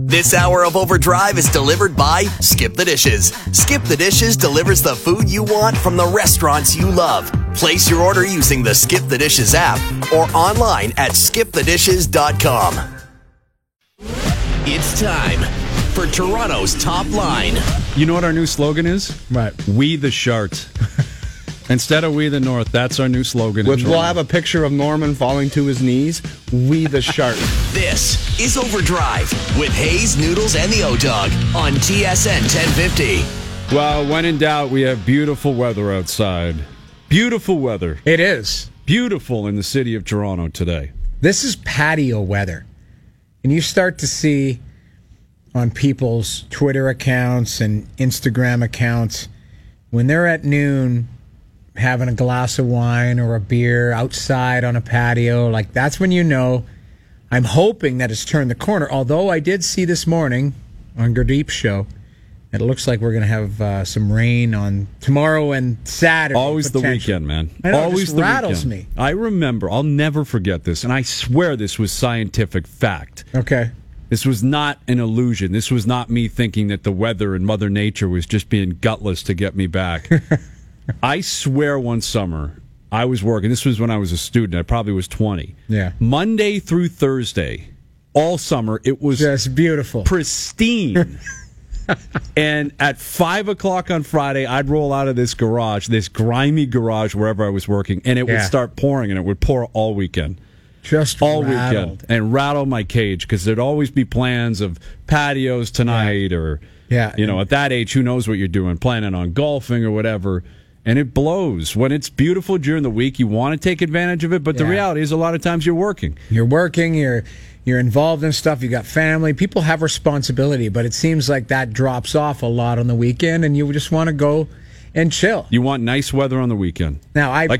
This hour of Overdrive is delivered by Skip the Dishes. Skip the Dishes delivers the food you want from the restaurants you love. Place your order using the Skip the Dishes app or online at skipthedishes.com. It's time for Toronto's Top Line. You know what our new slogan is? Right. We the Shart. Instead of We the North, that's our new slogan. We'll have a picture of Norman falling to his knees. We the Shart. This is Overdrive with Hayes, Noodles, and the O-Dog on TSN 1050. Well, when in doubt, we have beautiful weather outside. Beautiful weather. It is. Beautiful in the city of Toronto today. This is patio weather. And you start to see on people's Twitter accounts and Instagram accounts, when they're at noon having a glass of wine or a beer outside on a patio, like that's when you know. I'm hoping that it's turned the corner, although I did see this morning on Gurdeep's show that it looks like we're going to have some rain on tomorrow and Saturday. Always the weekend, man. I know, Always it just the rattles weekend. me. I remember, I'll never forget this, and I swear this was scientific fact. Okay. This was not an illusion. This was not me thinking that the weather and Mother Nature was just being gutless to get me back. I swear one summer, I was working. This was when I was a student. I probably was 20. Yeah. Monday through Thursday, all summer, it was just beautiful. Pristine. And at 5 o'clock on Friday, I'd roll out of this garage, this grimy garage wherever I was working, and it would start pouring, and it would pour all weekend. Just all rattled. weekend. And rattle my cage, because there'd always be plans of patios tonight or, you know, at that age, who knows what you're doing, planning on golfing or whatever. And it blows. When it's beautiful during the week, you want to take advantage of it, but the reality is a lot of times you're working. You're working, you're involved in stuff, you got family, people have responsibility, but it seems like that drops off a lot on the weekend, and you just want to go and chill. You want nice weather on the weekend. Now, I'm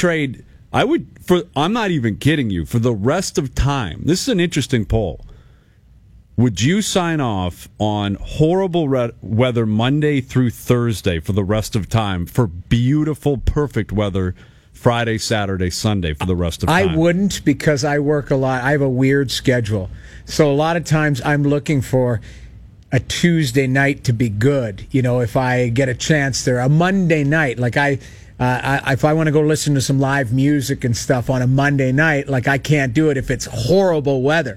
not even kidding you, for the rest of time, this is an interesting poll. Would you sign off on horrible weather Monday through Thursday for the rest of time for beautiful, perfect weather Friday, Saturday, Sunday for the rest of time? I wouldn't, because I work a lot. I have a weird schedule. So a lot of times I'm looking for a Tuesday night to be good. You know, if I get a chance there, a Monday night, like if I want to go listen to some live music and stuff on a Monday night, like I can't do it if it's horrible weather.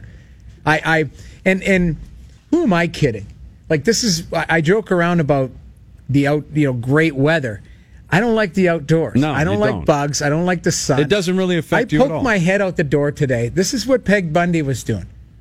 And who am I kidding? Like, this is, I joke around about the great weather. I don't like the outdoors. No, I don't like bugs. I don't like the sun. It doesn't really affect you at all. I poked my head out the door today. This is what Peg Bundy was doing.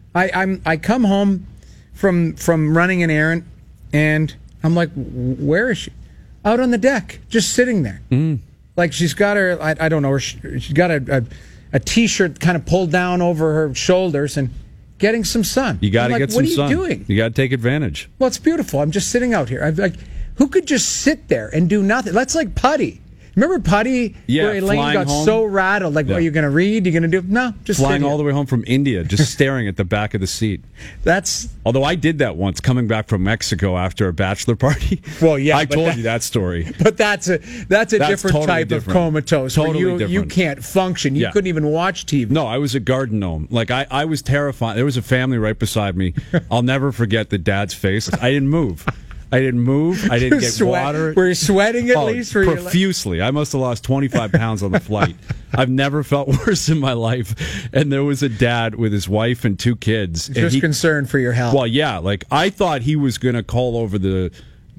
I come home from running an errand, and I'm like, where is she? Out on the deck, just sitting there. Mm. Like, she's got her, I don't know, she's got a T-shirt kind of pulled down over her shoulders and getting some sun. You got to get some sun. What are you doing? You got to take advantage. Well, it's beautiful. I'm just sitting out here. I'm like, who could just sit there and do nothing? That's like Putty. Remember Putty? Yeah, where Elaine got home. so rattled. Like, are you going to read? Are you going to do? No, just flying all the way home from India, just staring at the back of the seat. Although I did that once, coming back from Mexico after a bachelor party. Well, yeah, I told you that story. But that's a different totally type of comatose. Totally where you can't function. You couldn't even watch TV. No, I was a garden gnome. Like, I was terrified. There was a family right beside me. I'll never forget the dad's face. I didn't move. I didn't get water. Were you sweating at least? Profusely. I must have lost 25 pounds on the flight. I've never felt worse in my life. And there was a dad with his wife and 2 kids. Just concerned for your health. Well, yeah. Like, I thought he was going to call over the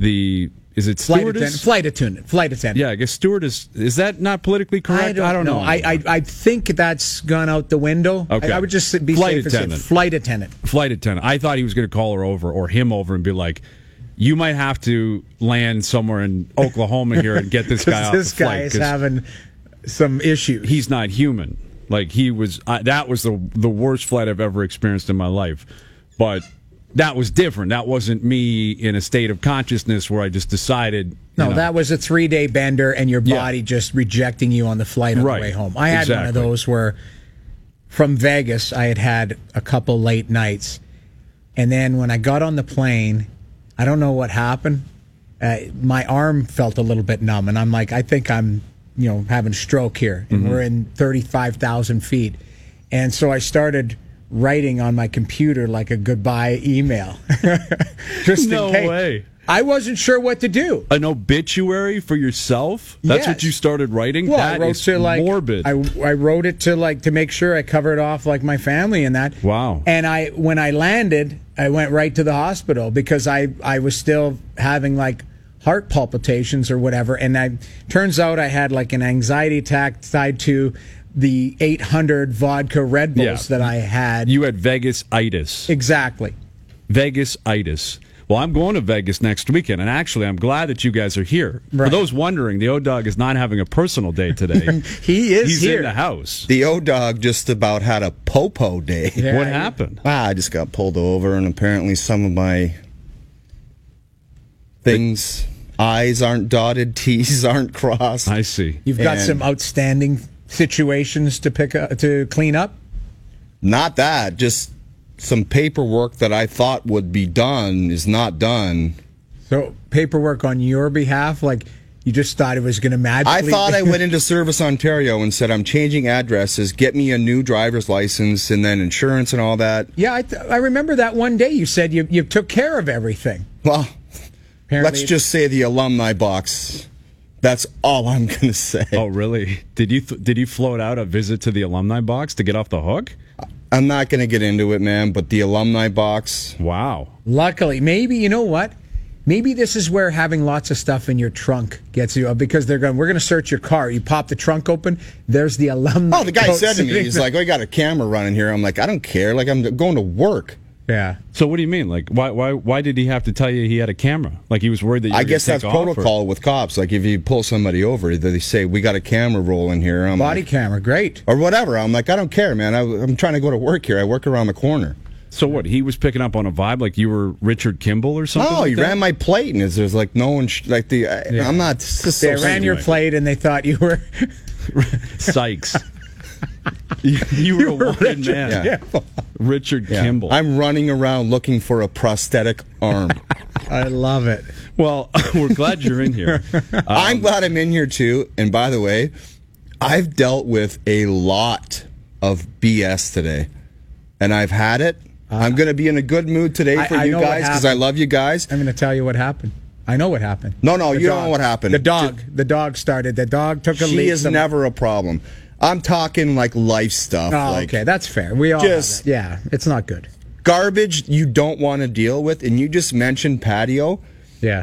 is it stewardess? Flight attendant. Yeah, I guess stewardess. Is that not politically correct? I don't know. I think that's gone out the window. Okay. I would just be safe and say flight attendant. Flight attendant. I thought he was going to call her over or him over and be like, you might have to land somewhere in Oklahoma here and get this guy off the flight. This guy is having some issues. He's not human. Like, he was. That was the worst flight I've ever experienced in my life. But that was different. That wasn't me in a state of consciousness where I just decided. No, that was a 3-day bender and your body just rejecting you on the flight on the way home. I had one of those where from Vegas I had a couple late nights. And then when I got on the plane, I don't know what happened. My arm felt a little bit numb, and I'm like, I think I'm, having a stroke here. And we're in 35,000 feet. And so I started writing on my computer like a goodbye email. Just No in case. way. I wasn't sure what to do. An obituary for yourself? That's Yes. what you started writing? Well, That I wrote is to morbid. I wrote it to make sure I covered off like my family and that. Wow. And when I landed, I went right to the hospital because I was still having like heart palpitations or whatever, and turns out I had like an anxiety attack tied to the 800 vodka Red Bulls that I had. You had Vegas-itis. Exactly. Vegas-itis. Well, I'm going to Vegas next weekend, and actually, I'm glad that you guys are here. Right. For those wondering, the O-Dog is not having a personal day today. He's in here. the house. The O-Dog just about had a popo day. Yeah, What happened? I just got pulled over, and apparently some of my things, I's aren't dotted, T's aren't crossed. I see. You've got And- some outstanding situations to clean up. Not that, just some paperwork that I thought would be done is not done. So paperwork on your behalf, like you just thought it was going to magically. I thought I went into Service Ontario and said, I'm changing addresses, get me a new driver's license, and then insurance and all that. Yeah, I remember that one day you said you took care of everything. Well, Apparently let's just say the alumni box. That's all I'm going to say. Oh, really? Did you float out a visit to the alumni box to get off the hook? I'm not going to get into it, man, but the alumni box. Wow. Luckily, maybe you know what? Maybe this is where having lots of stuff in your trunk gets you, because we're going to search your car. You pop the trunk open, there's the alumni. Oh, the guy coat said to me, sitting he's there. like, I got a camera running here. I'm like, I don't care. Like, I'm going to work. Yeah. So what do you mean? Like, why did he have to tell you he had a camera? Like he was worried that you were I gonna guess take that's off, or- protocol with cops. Like, if you pull somebody over, they say, we got a camera rolling here. I'm Body like, camera, great. or whatever. I'm like, I don't care, man. I'm trying to go to work here. I work around the corner. So what? He was picking up on a vibe like you were Richard Kimball or something? No, like he that? ran my plate, and there's like no one, I'm not. This is so They ran your stupid. plate and they thought you were. Sykes. you were a wanted man. Yeah. Richard Yeah. Kimball. I'm running around looking for a prosthetic arm. I love it. Well, we're glad you're in here. I'm glad I'm in here too. And by the way, I've dealt with a lot of BS today, and I've had it. I'm going to be in a good mood today for I you know what guys because I happened. love you guys. I'm going to tell you what happened. I know what happened. No, The you don't dog. know what happened. The dog started. The dog took a leak. She is never a problem. I'm talking like life stuff. Oh, like okay, that's fair. We all have Just- that. Yeah, it's not good. garbage you don't want to deal with. And you just mentioned patio. Yeah.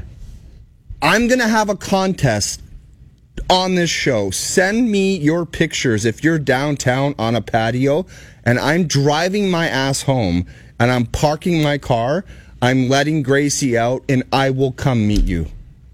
I'm going to have a contest on this show. Send me your pictures if you're downtown on a patio and I'm driving my ass home and I'm parking my car. I'm letting Gracie out and I will come meet you.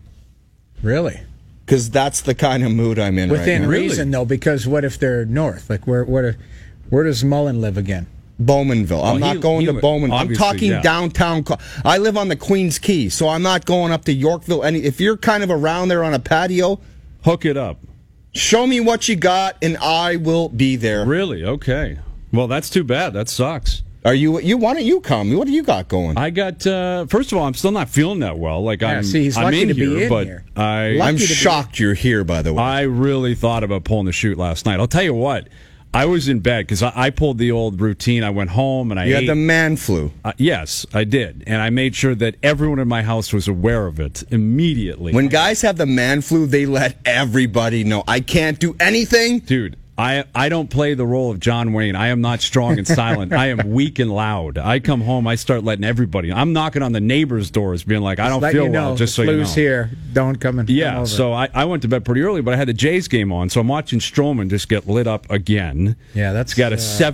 Really? Because that's the kind of mood I'm in Within right now. reason, though, because what if they're north? Like, where does Mullen live again? Bowmanville. I'm not going to Bowman. I'm obviously, talking yeah. downtown. I live on the Queens Quay, so I'm not going up to Yorkville. If you're kind of around there on a patio, Hook it up. show me what you got, and I will be there. Really? Okay. Well, that's too bad. That sucks. Are you? Why don't you come? What do you got going? I got. First of all, I'm still not feeling that well. Like Yeah, I'm. see, he's I'm lucky in to be here, in but here. I. I'm to be- shocked you're here. By the way, I really thought about pulling the shoot last night. I'll tell you what. I was in bed because I pulled the old routine. I went home and I you ate. had the man flu. Yes, I did, and I made sure that everyone in my house was aware of it immediately. When guys have the man flu, they let everybody know. I can't do anything. Dude, I don't play the role of John Wayne. I am not strong and silent. I am weak and loud. I come home, I start letting everybody. I'm knocking on the neighbors' doors, being like, I don't Let feel you know, well. Just so the you know. flu's here. Don't come and Yeah, come over. so I went to bed pretty early, but I had the Jays game on, so I'm watching Stroman just get lit up again. Yeah, that's, He's got a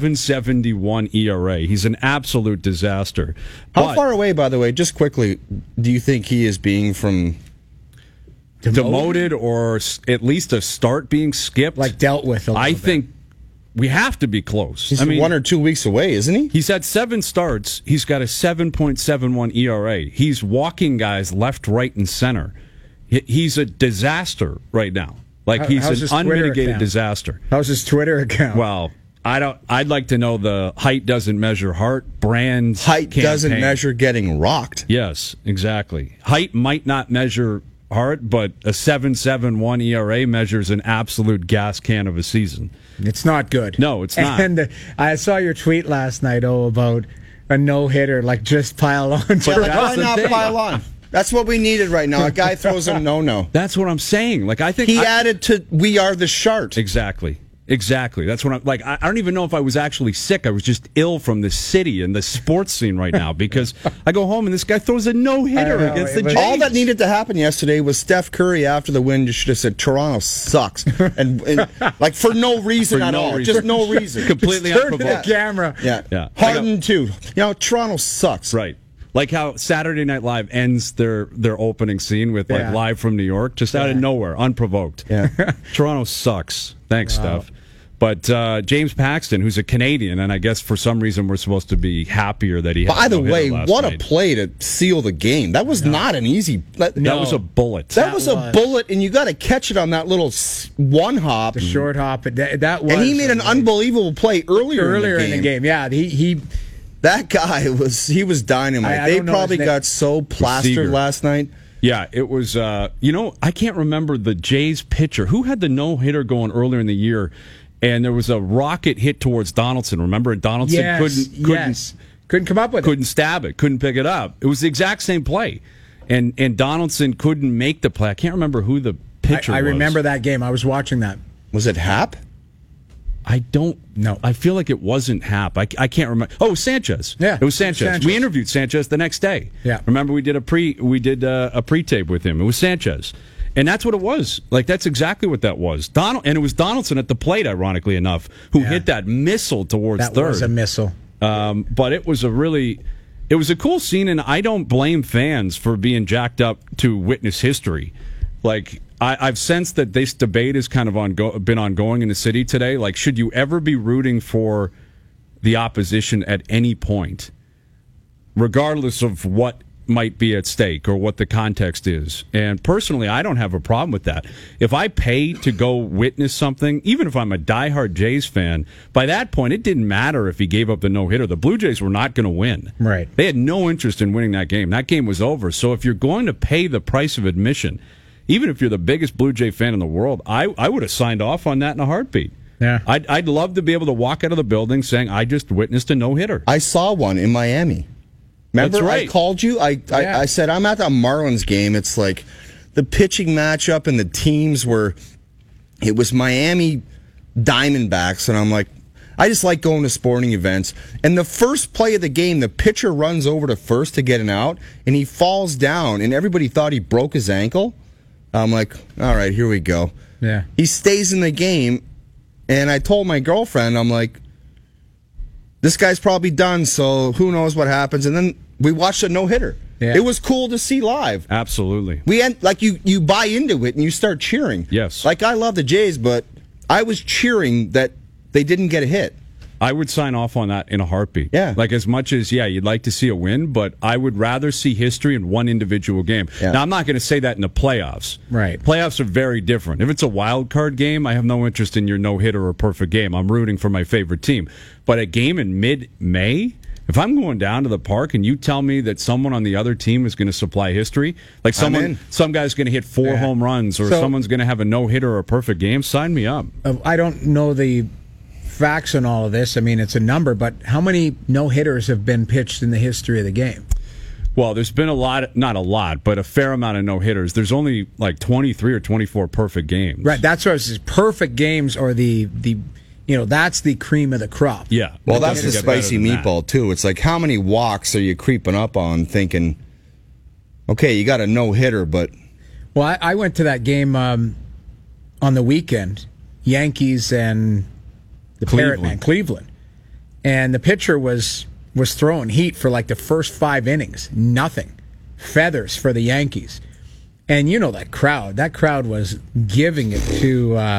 7.71 ERA. He's an absolute disaster. How But far away, by the way, just quickly, do you think he is being from? demoted or at least a start being skipped? like dealt with. A little I bit. think we have to be close. He's I mean, 1 or 2 weeks away, isn't he? he's had 7 starts. He's got a 7.71 ERA. He's walking guys left, right, and center. He's a disaster right now. Like he's how's an his Twitter unmitigated account? disaster. How's his Twitter account? Well, I don't. I'd like to know the height doesn't measure heart. Brands Height doesn't campaign. measure getting rocked. Yes, exactly. Height might not measure Hart, but a 7.71 ERA measures an absolute gas can of a season. It's not good. No, it's not. And I saw your tweet last night, about a no-hitter, like just pile on. But that's why the not thing. pile on? That's what we needed right now. A guy throws a no-no. That's what I'm saying. Like, I think He added to "We Are the Shart." Exactly. That's what I'm like. I don't even know if I was actually sick. I was just ill from the city and the sports scene right now because I go home and this guy throws a no-hitter I know, against the it was- Jays. All that needed to happen yesterday was Steph Curry after the win just should have said Toronto sucks, and like for no reason For at no all, reason. just no reason. Completely Turn to the unprovoked. camera. Yeah. Harden too. Toronto sucks. Right. Like how Saturday Night Live ends their opening scene with like Yeah. live from New York, just out of nowhere, unprovoked. Yeah. Toronto sucks. Thanks, Steph. But James Paxton, who's a Canadian, and I guess for some reason we're supposed to be happier that he had By a the no-hitter way, last what night. a play to seal the game. That was not an easy. That That was a bullet. That was a was. bullet, and you got to catch it on that little one hop. The short hop. That was. And he made an unbelievable play earlier in the game. Yeah, he That guy was dynamite. I They don't know probably his name. got so plastered Seager. last night. Yeah, it was. I can't remember the Jays pitcher who had the no-hitter going earlier in the year, and there was a rocket hit towards Donaldson. Remember, and Donaldson couldn't come up with couldn't stab it, couldn't pick it up. It was the exact same play, and Donaldson couldn't make the play. I can't remember who the pitcher I was. remember that game. I was watching that. Was it Hap? I don't know. I feel like it wasn't Hap. I can't remember. Oh, Sanchez. Yeah, it was Sanchez. Sanchez. We interviewed Sanchez the next day. Yeah. Remember we did a pre-tape with him. It was Sanchez. And that's what it was. Like that's exactly what that was. And it was Donaldson at the plate, ironically enough, who hit that missile towards That third. was a missile. But it was a cool scene, and I don't blame fans for being jacked up to witness history. Like I've sensed that this debate has kind of been ongoing in the city today. Like, should you ever be rooting for the opposition at any point, regardless of what might be at stake or what the context is? And personally, I don't have a problem with that. If I pay to go witness something, even if I'm a diehard Jays fan, by that point, it didn't matter if he gave up the no-hitter. The Blue Jays were not going to win. Right. They had no interest in winning that game. That game was over. So if you're going to pay the price of admission, even if you're the biggest Blue Jay fan in the world, I would have signed off on that in a heartbeat. Yeah. I'd love to be able to walk out of the building saying, I just witnessed a no-hitter. I saw one in Miami. Remember, That's right. I called you. I said I'm at the Marlins game. It's like the pitching matchup and the teams were. It was Miami Diamondbacks, and I'm like, I just like going to sporting events. And the first play of the game, the pitcher runs over to first to get an out, and he falls down, and everybody thought he broke his ankle. I'm like, all right, here we go. Yeah. He stays in the game, and I told my girlfriend, I'm like, this guy's probably done, so who knows what happens. And then we watched a no-hitter. Yeah. It was cool to see live. Absolutely. You buy into it and you start cheering. Yes. Like I love the Jays, but I was cheering that they didn't get a hit. I would sign off on that in a heartbeat. Yeah. Like as much as, you'd like to see a win, but I would rather see history in one individual game. Yeah. Now, I'm not going to say that in the playoffs. Right. Playoffs are very different. If it's a wild card game, I have no interest in your no-hitter or perfect game. I'm rooting for my favorite team. But a game in mid-May, if I'm going down to the park and you tell me that someone on the other team is going to supply history, like some guy's going to hit 4 home runs or someone's going to have a no-hitter or a perfect game, sign me up. I don't know the facts on all of this. I mean, it's a number, but how many no-hitters have been pitched in the history of the game? Well, there's been not a lot, but a fair amount of no-hitters. There's only like 23 or 24 perfect games. Right, that's what I was saying. Perfect games are the that's the cream of the crop. Yeah. Well, It that's the doesn't get better spicy than that. meatball, too. It's like, how many walks are you creeping up on thinking, okay, you got a no-hitter, but... Well, I went to that game on the weekend, Yankees and the Parrot Man, Cleveland. And the pitcher was throwing heat for like the first 5 innings. Nothing. Feathers for the Yankees. And you know that crowd. That crowd was giving it to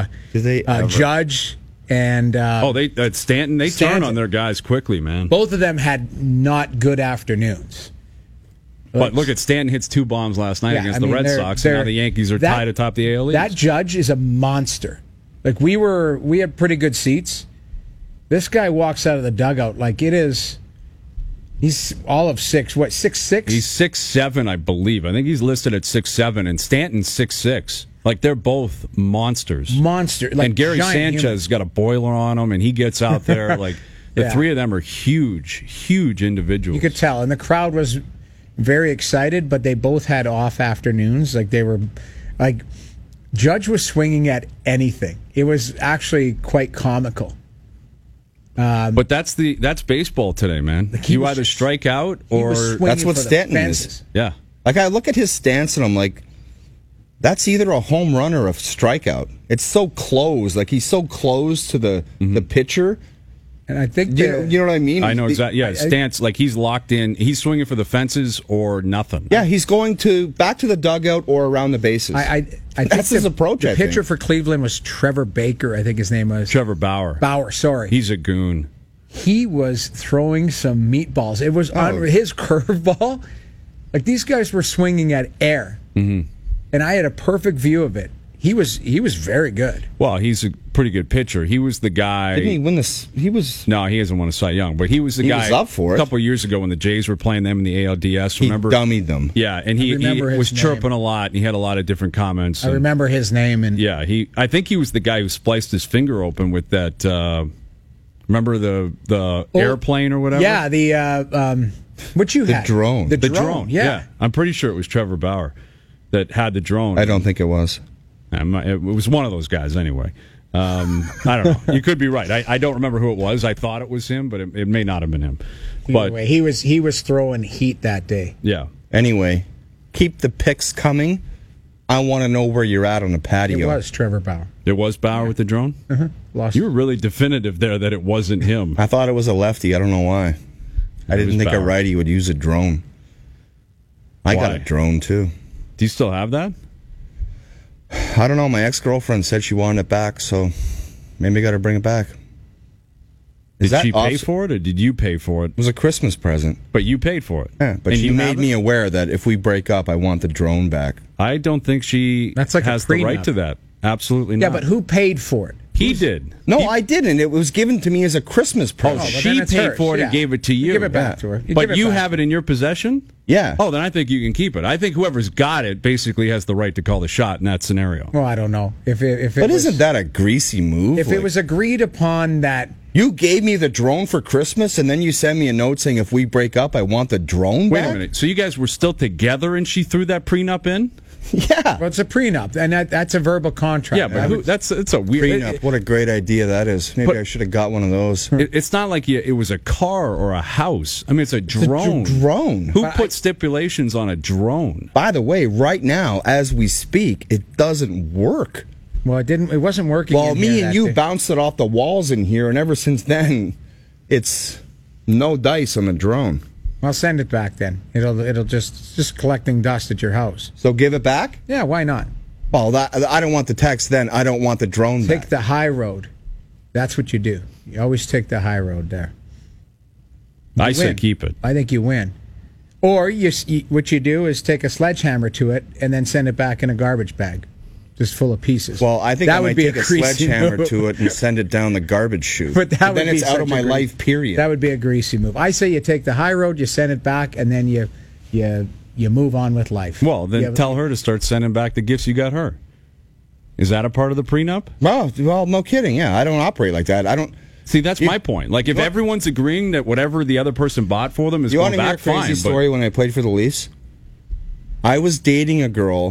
Judge and... Stanton, they turn on their guys quickly, man. Both of them had not good afternoons. But look at Stanton hits 2 bombs last night against the Red Sox, and now the Yankees are tied atop the AL East. That Judge is a monster. Like we had pretty good seats. This guy walks out of the dugout like it is He's all of 6'6"? He's 6'7", I believe. I think he's listed at 6'7", and Stanton's 6'6". Like, they're both monsters. Monster. Like and Gary giant Sanchez got a boiler on him, and he gets out there. Like, the Yeah. three of them are huge individuals. You could tell. And the crowd was very excited, but they both had off afternoons. Like, they were, like, Judge was swinging at anything. It was actually quite comical. But that's baseball today, man. he You was either just- strike out He was or... swinging That's what for the Stanton fences. is. Yeah. Like, I look at his stance and I'm like, that's either a home run or a strikeout. It's so close. Like, he's so close to the pitcher. And I think You know what I mean? I know exactly. Yeah, stance, like he's locked in. He's swinging for the fences or nothing. Yeah, he's going back to the dugout or around the bases. I think That's his approach, The I pitcher think. for Cleveland was Trevor Baker, I think his name was. Trevor Bauer. Bauer, sorry. He's a goon. He was throwing some meatballs. It was on his curveball. Like, these guys were swinging at air. Mm-hmm. And I had a perfect view of it. He was very good. Well, he's a pretty good pitcher. He was the guy. Didn't he win this? He was. No, he hasn't won a Cy Young, but he was the He guy was up for it. a couple of years ago when the Jays were playing them in the ALDS. He Remember? dummied them. Yeah, and he remember his was name. chirping a lot. And he had a lot of different comments. I and- remember his name. And Yeah, I think he was the guy who spliced his finger open with that. Remember the airplane or whatever? Yeah, the what you had? drone. The the drone. drone. Yeah. I'm pretty sure it was Trevor Bauer that had the drone. I don't think it was. It was one of those guys anyway. I don't know. You could be right. I don't remember who it was. I thought it was him, but it may not have been him. But Anyway, he was throwing heat that day. yeah, Anyway, keep the picks coming. I want to know where you're at on the patio. It was Trevor Bauer. it was Bauer with the drone. Lost. You were really definitive there that it wasn't him. I thought it was a lefty. I don't know why. I It didn't was think a Bauer. righty would use a drone. I got Why? a drone too. Do you still have that? I don't know. My ex-girlfriend said she wanted it back, so maybe I got to bring it back. Is Did she pay off- for it, or did you pay for it? It was a Christmas present. But you paid for it. Yeah, but And she you made have me it? aware that if we break up, I want the drone back. I don't think she That's like a has the right prenup. to that. Absolutely Yeah, not. but who paid for it? He did. No, He- I didn't. It was given to me as a Christmas present. but she then it's paid hers, for it and yeah. gave it to you. Give it back to her. But give it you back. have it in your possession? Yeah. Oh, then I think you can keep it. I think whoever's got it basically has the right to call the shot in that scenario. Well, I don't know if it But was, isn't that a greasy move? if it was agreed upon that. You gave me the drone for Christmas, and then you send me a note saying if we break up, I want the drone Wait back? a minute. So you guys were still together and she threw that prenup in? Yeah. Well, it's a prenup, and that's a verbal contract. Yeah, but it's a weird. Prenup. What a great idea that is. Maybe But- I should have got one of those. It's not like it was a car or a house. I mean, it's a drone. drone. Who put stipulations on a drone? By the way, right now, as we speak, it doesn't work. Well, it wasn't working. Well, in me here and that you day. bounced it off the walls in here, and ever since then, it's no dice on the drone. I'll send it back then. It'll just collecting dust at your house. So give it back? Yeah, why not? Well, I don't want the text then. I don't want the drone Take back. the high road. That's what you do. You always take the high road there. I say win. keep it. I think you win. Or what you do is take a sledgehammer to it and then send it back in a garbage bag, just full of pieces. Well, I think that I would might be take a greasy sledgehammer move. to it and send it down the garbage chute. But that would then be it's out such of a my gre- life, period. That would be a greasy move. I say you take the high road, you send it back, and then you move on with life. Well, then You have- tell her to start sending back the gifts you got her. Is that a part of the prenup? Well, no kidding. Yeah, I don't operate like that. I don't. See, that's my point. Like, if everyone's agreeing that whatever the other person bought for them is You want going to hear a back, crazy fine. story? When I played for the Leafs, I was dating a girl,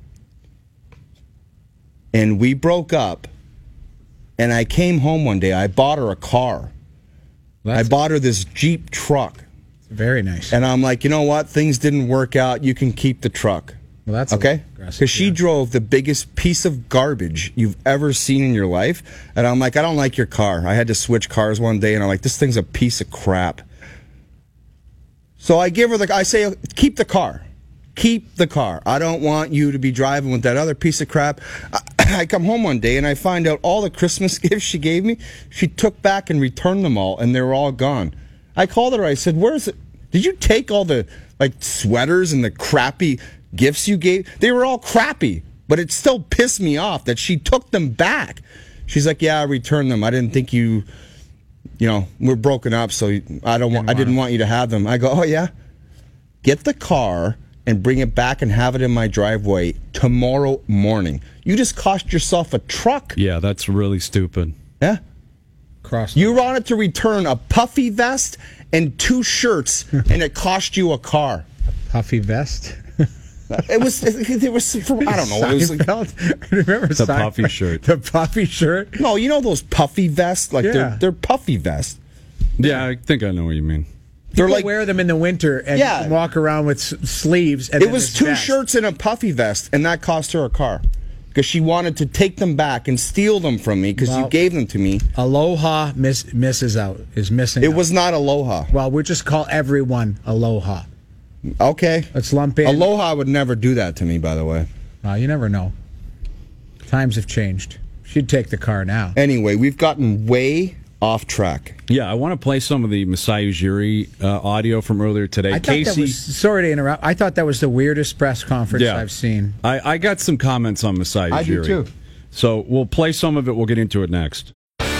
and we broke up. And I came home one day. I bought her a car. I bought her this Jeep truck. Very nice. And I'm like, you know what? Things didn't work out. You can keep the truck. Well, that's okay. aggressive, Because she yeah. drove the biggest piece of garbage you've ever seen in your life. And I'm like, I don't like your car. I had to switch cars one day, and I'm like, this thing's a piece of crap. So I give her I say, keep the car. Keep the car. I don't want you to be driving with that other piece of crap. I come home one day and I find out all the Christmas gifts she gave me, she took back and returned them all, and they were all gone. I called her. I said, where's it? Did you take all the sweaters and the crappy gifts you gave? They were all crappy, but it still pissed me off that she took them back. She's like, yeah, I returned them. I didn't think you we're broken up, so I didn't want you to have them. I go, oh yeah, get the car and bring it back and have it in my driveway tomorrow morning. You just cost yourself a truck. Yeah, that's really stupid. Yeah. You wanted to return a puffy vest and 2 shirts, and it cost you a car. Puffy vest? It was from, I don't know. It was like, remember the puffy shirt. The puffy shirt? No, you know those puffy vests? Like they're puffy vests. Yeah, I think I know what you mean. They're like wear them in the winter and walk around with sleeves. And it was 2 shirts and a puffy vest, and that cost her a car. Because she wanted to take them back and steal them from me because you gave them to me. Aloha misses out. Is missing. It was not Aloha. Well, we'll just call everyone Aloha. Okay. Let's lump in. Aloha would never do that to me, by the way. You never know. Times have changed. She'd take the car now. Anyway, we've gotten way off track. Yeah, I want to play some of the Masai Ujiri audio from earlier today. Casey, sorry to interrupt. I thought that was the weirdest press conference I've seen. I got some comments on Masai Ujiri. I do too. So we'll play some of it. We'll get into it next.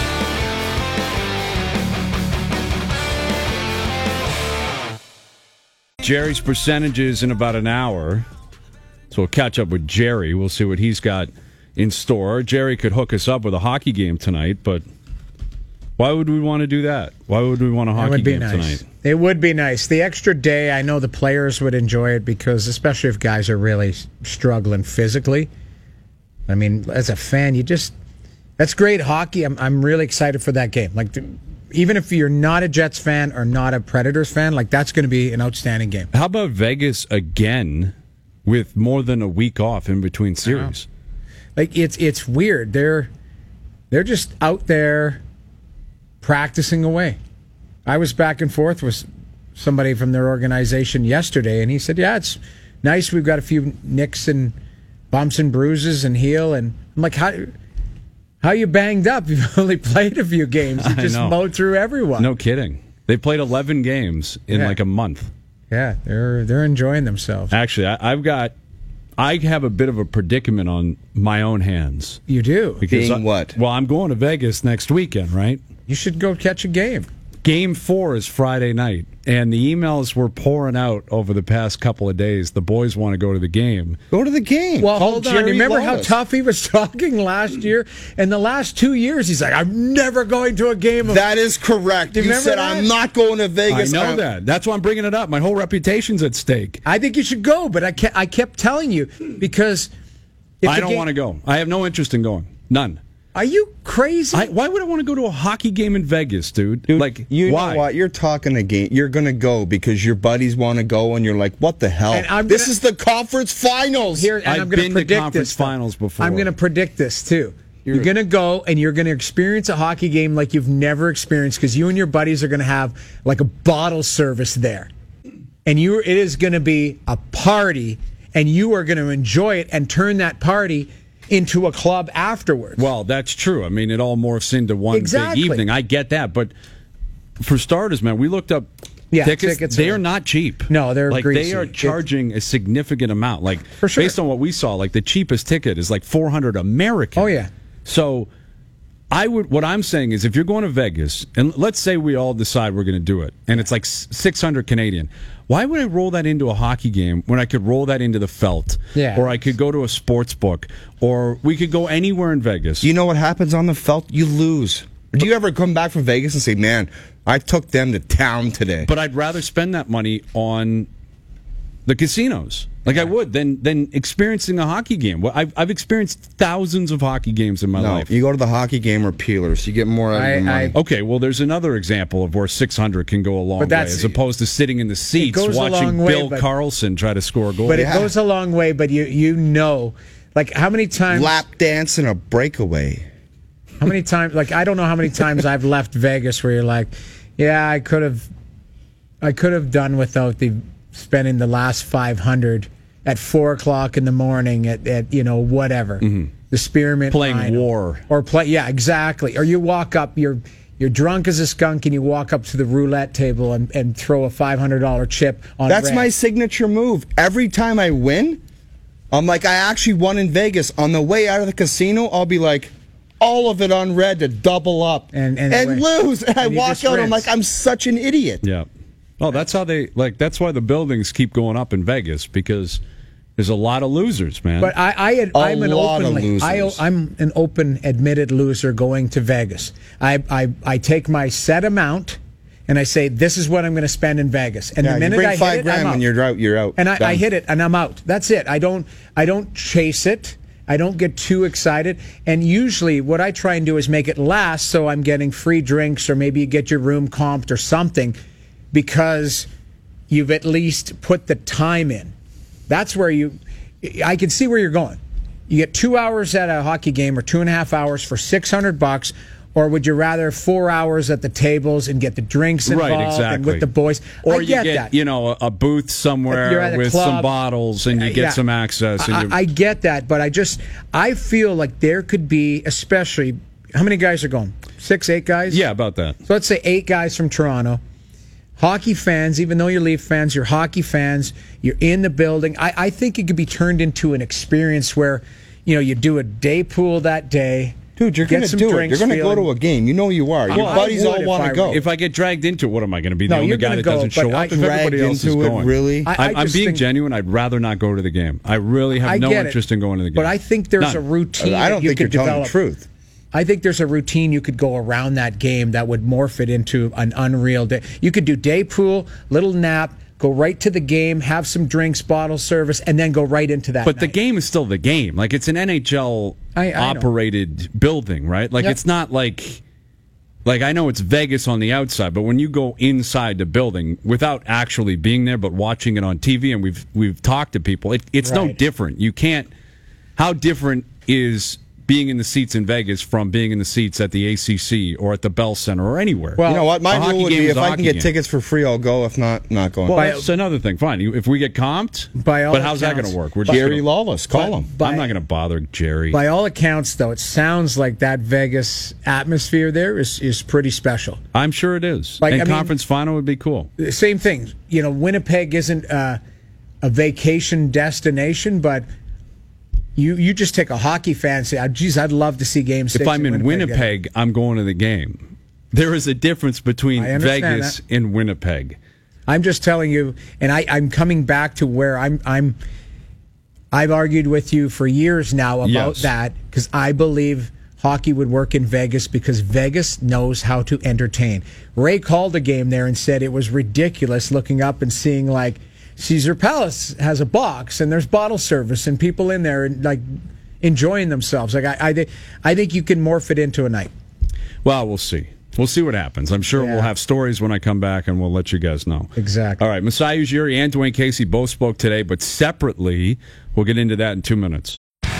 Jerry's percentages in about an hour. So we'll catch up with Jerry. We'll see what he's got in store. Jerry could hook us up with a hockey game tonight, but why would we want to do that? Why would we want a hockey game tonight? It would be nice. The extra day, I know the players would enjoy it because, especially if guys are really struggling physically. I mean, as a fan, that's great hockey. I'm really excited for that game. Like, even if you're not a Jets fan or not a Predators fan, like that's going to be an outstanding game. How about Vegas again with more than a week off in between series? Like it's weird. They're just out there practicing away. I was back and forth with somebody from their organization yesterday, and he said, "Yeah, it's nice. We've got a few nicks and bumps and bruises and heel." And I'm like, How you banged up? You've only played a few games. You just mowed through everyone. No kidding. They played 11 games in like a month. Yeah, they're enjoying themselves. Actually, I have a bit of a predicament on my own hands. You do? Because Being what? Well, I'm going to Vegas next weekend, right? You should go catch a game. Game 4 is Friday night, and the emails were pouring out over the past couple of days. The boys want to go to the game. Go to the game. Well, hold on. You remember how tough he was talking last year? In the last 2 years, he's like, I'm never going to a game. That is correct. You said, I'm not going to Vegas. I know that. That's why I'm bringing it up. My whole reputation's at stake. I think you should go, but I kept telling you because... I don't want to go. I have no interest in going. None. Are you crazy? Why would I want to go to a hockey game in Vegas, dude? Like, you why? know what? You're talking a game. You're going to go because your buddies want to go, and you're like, what the hell? This is the conference finals. I've been to conference finals before. I'm going to predict this, too. You're going to go, and you're going to experience a hockey game like you've never experienced because you and your buddies are going to have like a bottle service there. And it is going to be a party, and you are going to enjoy it and turn that party into a club afterwards. Well, that's true. I mean, it all morphs into one big evening. I get that. But for starters, man, we looked up tickets. They are not cheap. No, they're like greasy. They are charging a significant amount. Like, for sure. Based on what we saw, like the cheapest ticket is like $400 American. Oh, yeah. So what I'm saying is if you're going to Vegas, and let's say we all decide we're going to do it, and it's like 600 Canadian, why would I roll that into a hockey game when I could roll that into the Felt? Yeah. Or I could go to a sports book, or we could go anywhere in Vegas. You know what happens on the Felt? You lose. Do you ever come back from Vegas and say, man, I took them to town today? But I'd rather spend that money on the casinos. Like I would than experiencing a hockey game. Well, I've experienced thousands of hockey games in my life. You go to the hockey game or Peelers, you get more out of the money. Okay, well, there's another example of where 600 can go a long way, as opposed to sitting in the seats watching Bill Carlson try to score a goal. But it goes a long way. But you know, like how many times lap dance and a breakaway. How many times? Like I don't know how many times I've left Vegas where you're like, yeah, I could have done without spending the last 500 at 4 o'clock in the morning at whatever the Spearmint playing line, war or exactly, or you walk up, you're drunk as a skunk and you walk up to the roulette table and throw a $500 chip on. That's red. My signature move. Every time I win, I'm like, I actually won in Vegas. On the way out of the casino, I'll be like, all of it on red to double up And lose. And I and you walk just out, I'm rinse. like, I'm such an idiot. Yeah. Oh, that's how that's why the buildings keep going up in Vegas, because there's a lot of losers, man. But I'm lot of losers. I'm an open, admitted loser going to Vegas. I take my set amount and I say, this is what I'm going to spend in Vegas. And Yeah, the you minute bring I $5 hit it, I'm grand out. when you're out. You're out. And I Done. hit it and I'm out. That's it. I don't chase it. I don't get too excited. And usually what I try and do is make it last, so I'm getting free drinks, or maybe you get your room comped or something, because you've at least put the time in. That's where I can see where you're going. You get 2 hours at a hockey game, or 2.5 hours for $600, or would you rather 4 hours at the tables and get the drinks involved Right, exactly. and with the boys? Or I you get get, that. a booth You're somewhere at a with club. some bottles, and you get Yeah. some access. And I get that, but I feel like there could be, especially, how many guys are going? 6, 8 guys? yeah, about that. So let's say 8 guys from Toronto. Hockey fans, even though you're Leaf fans, you're hockey fans, you're in the building. I think it could be turned into an experience where, you do a day pool that day. Dude, you're get going to some do it. drinks You're going to go feeling- to a game. You know you are. Your Well, I buddies would all if want I to go. were- If I get dragged into it, what am I going to be the No, only you're guy gonna that go, doesn't but show I- up? If everybody Dragged else is into it, going, really? I I'm just being think- genuine. I'd rather not go to the game. I really have I no get it. interest in going to the game. But I think there's None. a routine I don't that you think you're could telling develop. the truth. I think there's a routine you could go around that game that would morph it into an unreal day. You could do day pool, little nap, go right to the game, have some drinks, bottle service, and then go right into that But the night. game is still the game. Like, it's an NHL I know. operated building, right? Like, Yep. it's not like I know it's Vegas on the outside, but when you go inside the building without actually being there, but watching it on TV, and we've talked to people, it's no Right. different. You can't. How different is being in the seats in Vegas from being in the seats at the ACC or at the Bell Center or anywhere? Well, You know what? a My hockey rule would game be is if a I hockey can get game. tickets for free, I'll go. If not, not going. Well, By- that's another thing. Fine. If we get comped, By all but how's that accounts- going to work? We're just Jerry gonna- Lawless, call him. by- I'm not going to bother Jerry. By all accounts, though, it sounds like that Vegas atmosphere there is pretty special. I'm sure it is. Like, and I mean- conference final would be cool. Same thing. Winnipeg isn't a vacation destination, but you just take a hockey fan and say, "Oh, geez, I'd love to see Game 6." If I'm in Winnipeg, I'm going to the game. There is a difference between I understand Vegas that. and Winnipeg. I'm just telling you, and I'm coming back to where I've argued with you for years now about Yes. that, because I believe hockey would work in Vegas because Vegas knows how to entertain. Ray called a game there and said it was ridiculous looking up and seeing like Caesar Palace has a box and there's bottle service and people in there and like enjoying themselves. Like I think you can morph it into a night. Well, we'll see. We'll see what happens. I'm sure Yeah. we'll have stories when I come back, and we'll let you guys know. Exactly. All right, Masai Ujiri and Dwayne Casey both spoke today, but separately. We'll get into that in 2 minutes.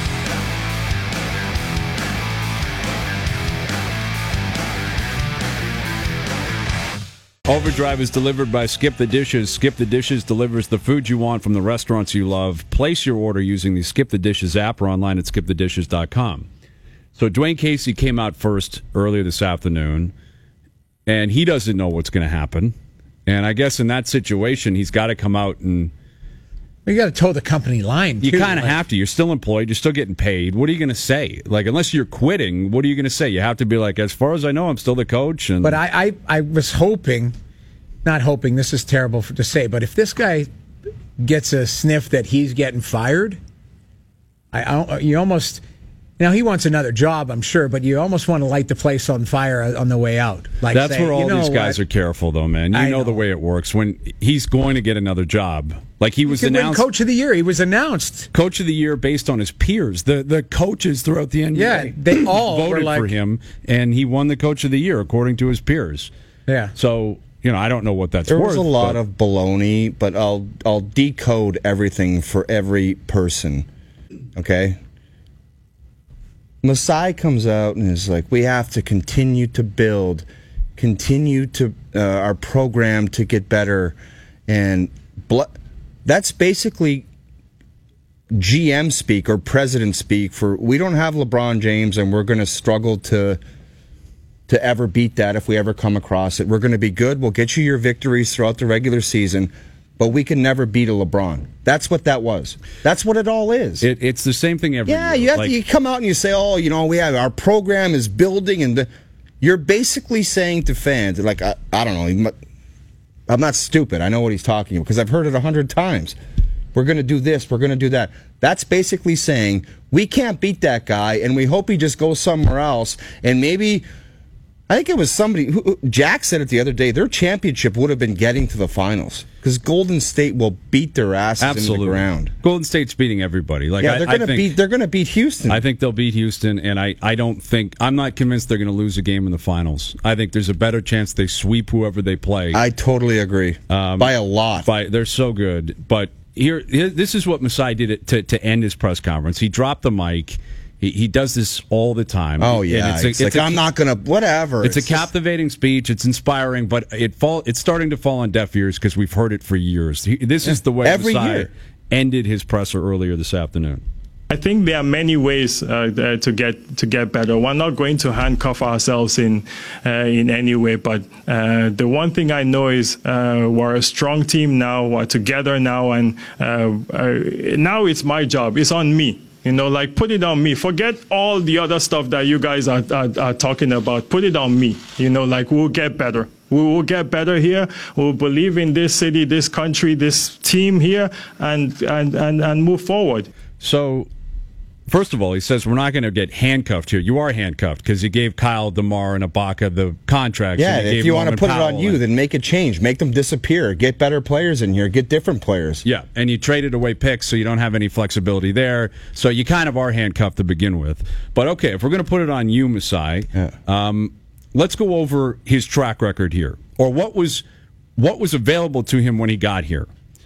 Overdrive is delivered by Skip the Dishes. Skip the Dishes delivers the food you want from the restaurants you love. Place your order using the Skip the Dishes app or online at skipthedishes.com. So Dwayne Casey came out first earlier this afternoon, and he doesn't know what's going to happen. And I guess in that situation, he's got to come out and... You got to toe the company line. You too. kind of Like, have to. You're still employed. You're still getting paid. What are you going to say? Like, unless you're quitting, what are you going to say? You have to be like, as far as I know, I'm still the coach. And But I was hoping, not hoping, this is terrible to say, but if this guy gets a sniff that he's getting fired, you almost... Now, he wants another job, I'm sure, but you almost want to light the place on fire on the way out. Like, that's say, where all you know these guys what? are careful, though, man. You I know the know. way it works. When he's going to get another job, like he was He could win announced Coach of the Year. He was announced. Coach of the Year based on his peers, the coaches throughout the NBA. Yeah, they all were voted like- for him, and he won the Coach of the Year according to his peers. Yeah. So I don't know what that's There worth. was a lot but- of baloney, but I'll decode everything for every person. Okay? Masai comes out and is like, we have to continue to build, continue to our program to get better, and that's basically GM speak or president speak for we don't have LeBron James and we're going to struggle to ever beat that if we ever come across it. We're going to be good. We'll get you your victories throughout the regular season. but we can never beat a LeBron. That's what that was. That's what it all is. It's the same thing every year. Yeah, you come out and you say, oh, we have our program is building, and you're basically saying to fans, like, I don't know, I'm not stupid. I know what he's talking about because I've heard it 100 times. We're going to do this. We're going to do that. That's basically saying we can't beat that guy, and we hope he just goes somewhere else. And maybe, I think it was somebody, Jack said it the other day, their championship would have been getting to the finals because Golden State will beat their asses into the ground. Golden State's beating everybody. Like, yeah, they're going to beat Houston. I think they'll beat Houston, and I'm not convinced they're going to lose a game in the finals. I think there's a better chance they sweep whoever they play. I totally agree. By a lot. They're so good, but. Here, this is what Masai did to end his press conference. He dropped the mic. He does this all the time. Oh, yeah. It's like, I'm not going to, whatever. It's a captivating speech. It's inspiring, but it's starting to fall on deaf ears because we've heard it for years. This is the way Masai ended his presser earlier this afternoon. I think there are many ways to get better. We're not going to handcuff ourselves in any way, but the one thing I know is we're a strong team now. We're together now, and now it's my job. It's on me. Put it on me. Forget all the other stuff that you guys are talking about. Put it on me. We'll get better. We will get better here. We'll believe in this city, this country, this team here, and move forward. So. First of all, he says we're not going to get handcuffed here. You are handcuffed because you gave Kyle, DeMar, and Ibaka the contracts. Yeah, if you want to put it on you, then make a change. Make them disappear. Get better players in here. Get different players. Yeah, and you traded away picks, so you don't have any flexibility there. So you kind of are handcuffed to begin with. But okay, if we're going to put it on you, Masai, let's go over his track record here, or what was available to him when he got here.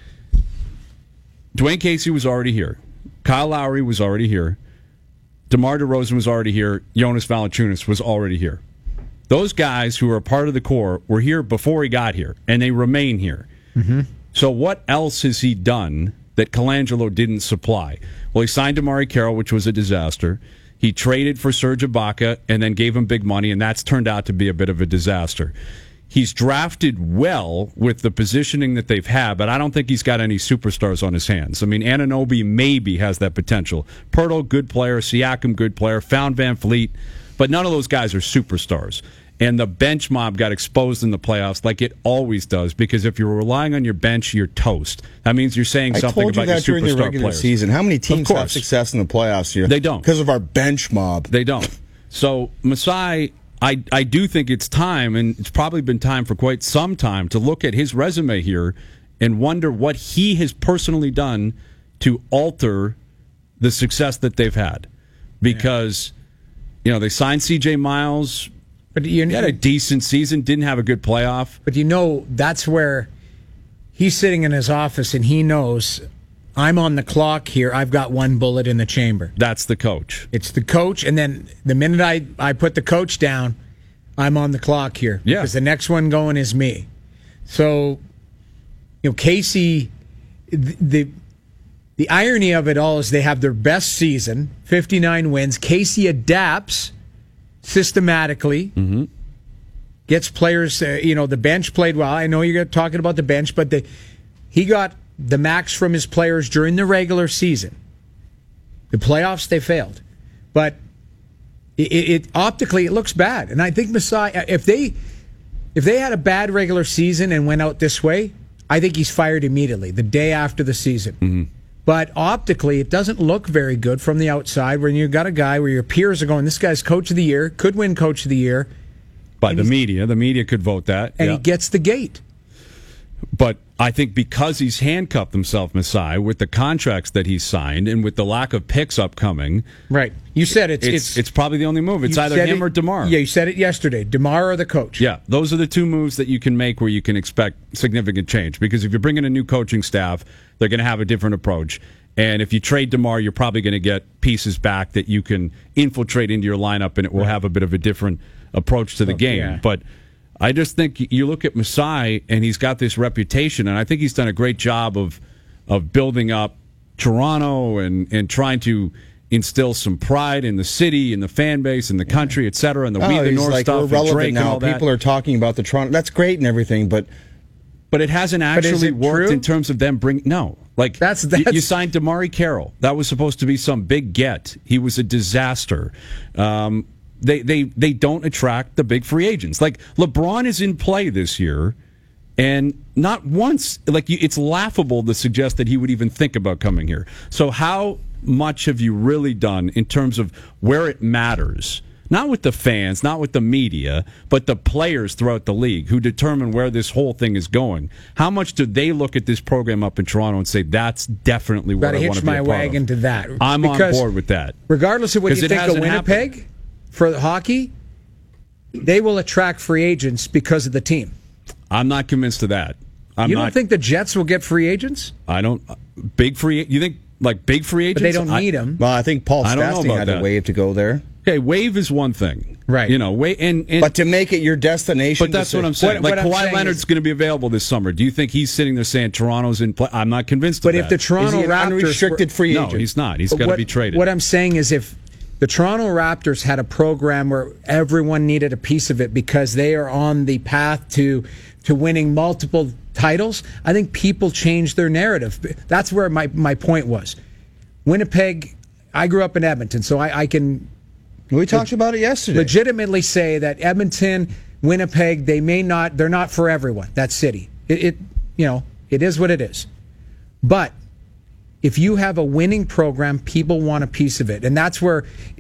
Dwayne Casey was already here. Kyle Lowry was already here. DeMar DeRozan was already here. Jonas Valanciunas was already here. Those guys who are a part of the core were here before he got here, and they remain here. Mm-hmm. So what else has he done that Colangelo didn't supply? Well, he signed Amari Carroll, which was a disaster. He traded for Serge Ibaka and then gave him big money, and that's turned out to be a bit of a disaster. He's drafted well with the positioning that they've had, but I don't think he's got any superstars on his hands. I mean, Anunoby maybe has that potential. Pirtle, good player. Siakam, good player. Found Van Fleet. But none of those guys are superstars. And the bench mob got exposed in the playoffs like it always does, because if you're relying on your bench, you're toast. That means you're saying something about your superstar during the regular players. Season. How many teams have success in the playoffs here? They don't. Because of our bench mob. They don't. So, Masai... I do think it's time, and it's probably been time for quite some time, to look at his resume here and wonder what he has personally done to alter the success that they've had. Because, they signed C.J. Miles, but he had a decent season, didn't have a good playoff. But that's where he's sitting in his office and he knows, I'm on the clock here. I've got one bullet in the chamber. That's the coach. It's the coach, and then the minute I put the coach down, I'm on the clock here. Yeah. Because the next one going is me. So, Casey, the irony of it all is they have their best season, 59 wins. Casey adapts systematically, gets players, the bench played well. I know you're talking about the bench, but he got the max from his players during the regular season. The playoffs, they failed. But it optically, it looks bad. And I think Masai, if they had a bad regular season and went out this way, I think he's fired immediately, the day after the season. Mm-hmm. But optically, it doesn't look very good from the outside when you've got a guy where your peers are going, this guy's coach of the year, could win coach of the year. By the media. The media could vote that. And he gets the gate. But I think because he's handcuffed himself, Masai, with the contracts that he's signed and with the lack of picks upcoming. Right. You said it's probably the only move. It's either him or DeMar. Yeah, you said it yesterday. DeMar or the coach. Yeah, those are the two moves that you can make where you can expect significant change. Because if you're bringing a new coaching staff, they're going to have a different approach. And if you trade DeMar, you're probably going to get pieces back that you can infiltrate into your lineup, and it will have a bit of a different approach to the game. Yeah. But I just think you look at Masai, and he's got this reputation, and I think he's done a great job of building up Toronto and trying to instill some pride in the city, in the fan base, in the country, et cetera, and the We the North stuff. We're relevant Drake now. And all that. People are talking about the Toronto. That's great and everything, but But it hasn't is actually it worked true? in terms of them bring. No, like That's- you signed Damari Carroll. That was supposed to be some big get. He was a disaster. They don't attract the big free agents. Like LeBron is in play this year, and not once. Like it's laughable to suggest that he would even think about coming here. So how much have you really done in terms of where it matters? Not with the fans, not with the media, but the players throughout the league who determine where this whole thing is going. How much do they look at this program up in Toronto and say, that's definitely what Gotta I want hitch to be a my part wagon of? to that. I'm on Because board with that. Regardless of what 'Cause you it think of hasn't Winnipeg, happened. for the hockey, they will attract free agents because of the team. I'm not convinced of that. You don't think the Jets will get free agents? I don't. Big free. You think like big free agents? But they don't need them. Well, I think Paul I don't know Stastny about had that. a wave to go there. Okay, wave is one thing, Right. You know, wave and But to make it your destination, But that's what I'm saying. What Like I'm Kawhi saying Leonard's is- going to be available this summer. Do you think he's sitting there saying Toronto's in play? I'm not convinced of But that. if the Toronto Is he an Raptors unrestricted free no, agent? he's not. He's got to be traded. What I'm saying is if the Toronto Raptors had a program where everyone needed a piece of it because they are on the path to winning multiple titles, I think people change their narrative. That's where my point was. Winnipeg, I grew up in Edmonton, so I can We talked about it yesterday. legitimately say that Edmonton, Winnipeg, they're not for everyone, that city. It is what it is. But if you have a winning program, people want a piece of it. And that's where,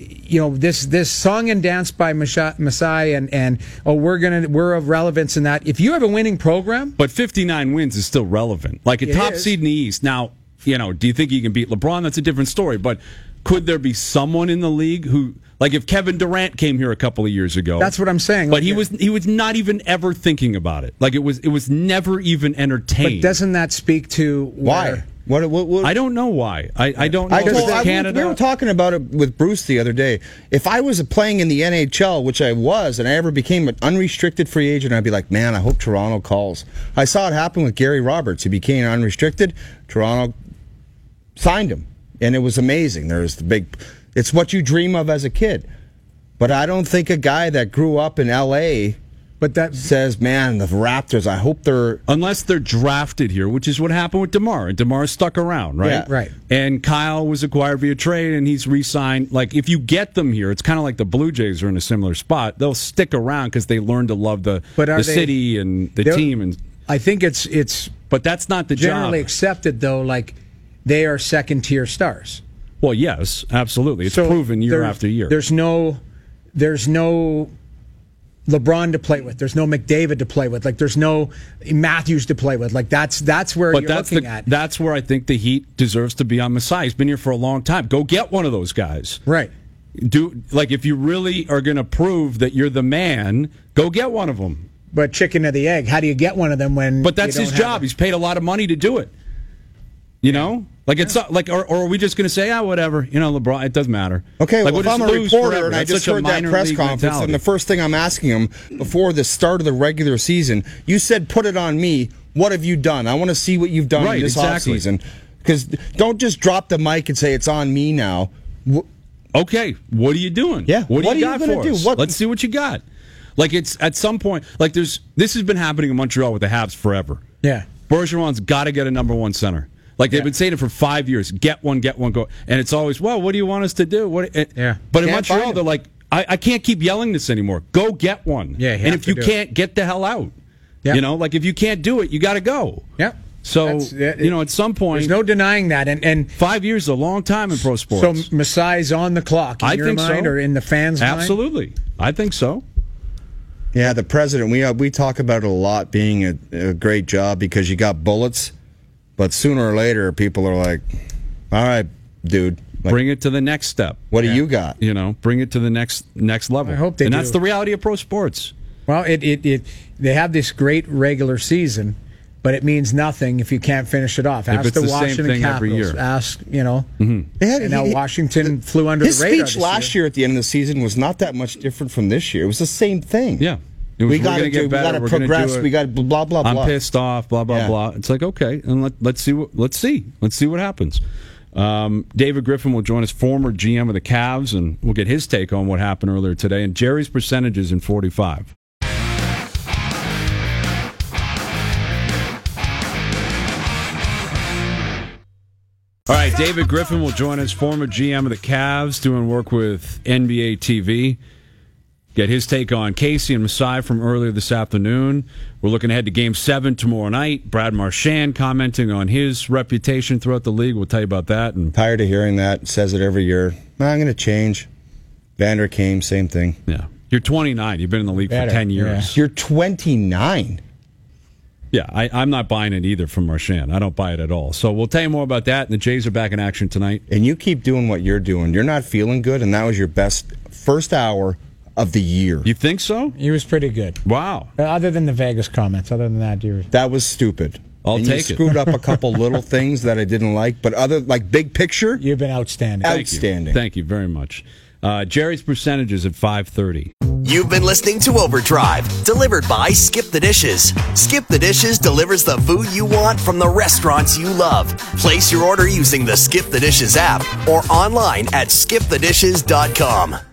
this song and dance by Masai and we're of relevance in that. If you have a winning program, But 59 wins is still relevant. Like a It top is. seed in the East. Now, do you think he can beat LeBron? That's a different story. But could there be someone in the league who, like if Kevin Durant came here a couple of years ago? that's what I'm saying. But he was not even ever thinking about it. Like it was never even entertained. But doesn't that speak to Why? What? I don't know why. I don't know. I if told, it's Canada. we were talking about it with Bruce the other day. If I was playing in the NHL, which I was, and I ever became an unrestricted free agent, I'd be like, man, I hope Toronto calls. I saw it happen with Gary Roberts. He became unrestricted. Toronto signed him, and it was amazing. There's the big. It's what you dream of as a kid. But I don't think a guy that grew up in L.A. But that says, man, the Raptors, I hope they're. Unless they're drafted here, which is what happened with DeMar. And DeMar stuck around, right? Yeah. Right. And Kyle was acquired via trade, and he's re-signed. Like, if you get them here, it's kind of like the Blue Jays are in a similar spot. They'll stick around because they learn to love the city and the team. And I think it's But that's not the generally job. accepted, though, like they are second-tier stars. Well, yes, absolutely. It's So proven year there- after year. There's no LeBron to play with. There's no McDavid to play with. Like there's no Matthews to play with. Like that's where But you're that's looking at. that's where I think the Heat deserves to be on Masai. He's been here for a long time. Go get one of those guys. Right. If you really are going to prove that you're the man, go get one of them. But chicken or the egg, how do you get one of them when But that's you his don't have job. it? He's paid a lot of money to do it. Like it's not, like, or are we just going to say, whatever? LeBron, it doesn't matter. Okay, like, well, if we'll I'm a just lose reporter forever. and I That's just such a heard that minor press league conference, mentality. and the first thing I'm asking him before the start of the regular season, you said, put it on me. What have you done? I want to see what you've done Right, in this exactly. offseason. Because don't just drop the mic and say, it's on me now. Okay, what are you doing? Yeah, what do what you are you got gonna for do? us? What- Let's see what you got. Like it's at some point, like this has been happening in Montreal with the Habs forever. Yeah. Bergeron's got to get a number one center. Like they've been saying it for 5 years. Get one, go. And it's always, well, what do you want us to do? But in Can't Montreal, find they're him. like, I can't keep yelling this anymore. Go get one. Yeah, you and have if to you do it. can't, get the hell out. Yeah. Like if you can't do it, you got to go. Yep. So, at some point, There's no denying that. And 5 years is a long time in pro sports. so Masai's on the clock in I your think mind so. or in the fans' mind? Absolutely. I think so. Yeah, the president, we talk about it a lot being a great job because you got bullets, but sooner or later people are like, all right, dude. Like, Bring it to the next step. what do you got? Bring it to the next level. I hope they and do. that's the reality of pro sports. Well, they have this great regular season, but it means nothing if you can't finish it off. Ask it's the the same Washington thing every Capitals. year. Ask, They had- and now Washington flew under His the radar. speech last year at the end of the season was not that much different from this year. It was the same thing. Yeah. It was, We we're got gonna to get do. We better. got to We're gonna progress. do it. We got blah blah blah. I'm pissed off. Blah blah Yeah. blah. It's like, okay, and let's see what happens. David Griffin will join us, former GM of the Cavs, and we'll get his take on what happened earlier today. And Jerry's percentages in 45. All right, David Griffin will join us, former GM of the Cavs, doing work with NBA TV. Get his take on Casey and Masai from earlier this afternoon. We're looking ahead to Game 7 tomorrow night. Brad Marchand commenting on his reputation throughout the league. We'll tell you about that. And Tired of hearing that. Says it every year. I'm going to change. Vander Kame, same thing. yeah, you're 29. You've been in the league for 10 years. You're 29. Yeah, I'm not buying it either from Marchand. I don't buy it at all. So we'll tell you more about that. And the Jays are back in action tonight. And you keep doing what you're doing. You're not feeling good, and that was your best first hour of the year. You think so? He was pretty good. Wow. Other than the Vegas comments. Other than that, that was stupid. I'll take it. You screwed up a couple little things that I didn't like, but big picture, you've been outstanding. Outstanding. Thank you very much. Jerry's percentages at 5:30. You've been listening to Overdrive, delivered by Skip the Dishes. Skip the Dishes delivers the food you want from the restaurants you love. Place your order using the Skip the Dishes app or online at skipthedishes.com.